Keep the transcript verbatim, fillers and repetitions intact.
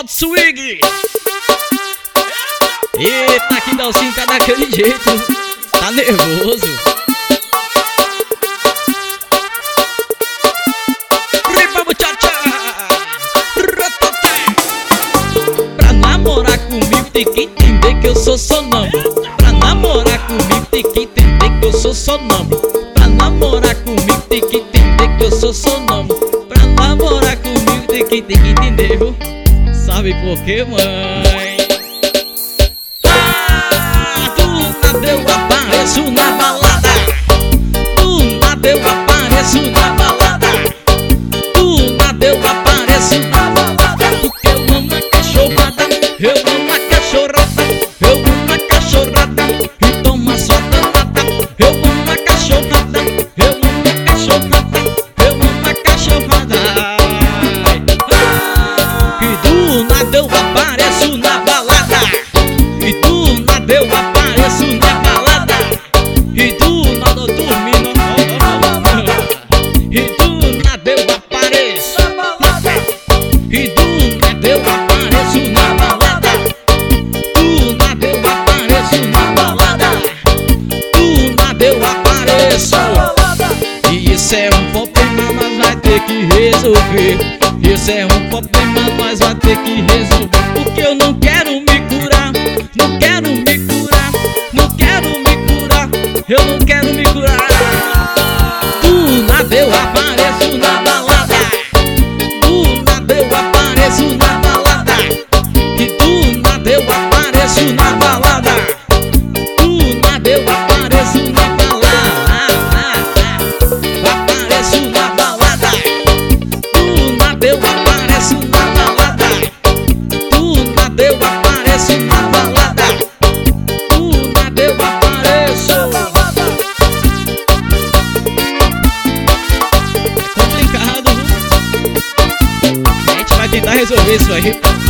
modo swing. Eita, que Dalcinho tá daquele jeito. Tá nervoso. Riba, muchacha. Pra namorar comigo tem que entender que eu sou sonâmbulo. Pra namorar comigo tem que entender que eu sou sonâmbulo. Pra namorar comigo tem que entender que eu sou sonâmbulo. Pra namorar comigo tem que, tem que entender, viu? Sabe por quê, mãe? Ah, do nada eu apareço na balada. Do nada eu apareço na balada. Do nada eu apareço na balada. Porque eu amo a cachorrada. Eu amo a cachorrada. Eu amo a cachorrada. E toma sua danada. Eu amo a cachorrada. Eu amo a cachorrada. Eu amo a cachorrada. E do nada eu apareço na balada. E do nada eu apareço na balada. E do nada eu dormindo. E do nada eu apareço na balada. E do nada eu apareço na balada. Do nada eu apareço na balada. Do nada eu apareço. E isso é um problema, mas vai ter que resolver. Isso é um problema, mas vai ter que resolver. Porque eu não quero me curar. Não quero me curar. Não quero me curar. Eu não quero me curar. Do nada eu apareço na balada. Do nada eu apareço na balada. E do nada eu apareço na balada. Do nada eu apareço na balada. Apareço na balada. Do nada eu apareço na balada. Do nada eu apareço na balada. Do nada eu apareço. É complicado, viu? A gente vai tentar resolver isso aí.